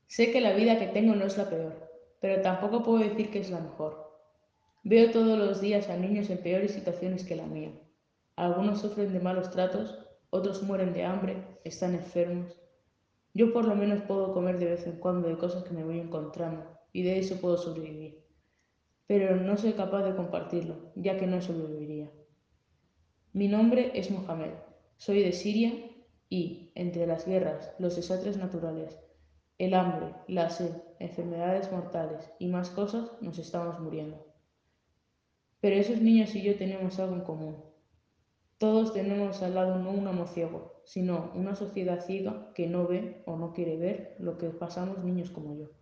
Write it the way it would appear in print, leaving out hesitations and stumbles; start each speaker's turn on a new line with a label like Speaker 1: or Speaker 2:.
Speaker 1: Sé que la vida que tengo no es la peor, pero tampoco puedo decir que es la mejor. Veo todos los días a niños en peores situaciones que la mía. Algunos sufren de malos tratos, otros mueren de hambre, están enfermos. Yo por lo menos puedo comer de vez en cuando de cosas que me voy encontrando, y de eso puedo sobrevivir. Pero no soy capaz de compartirlo, ya que no sobreviviría. Mi nombre es Mohamed, soy de Siria y, entre las guerras, los desastres naturales, el hambre, la sed, enfermedades mortales y más cosas, nos estamos muriendo. Pero esos niños y yo tenemos algo en común. Todos tenemos al lado no un amo ciego, sino una sociedad ciega que no ve o no quiere ver lo que pasamos niños como yo.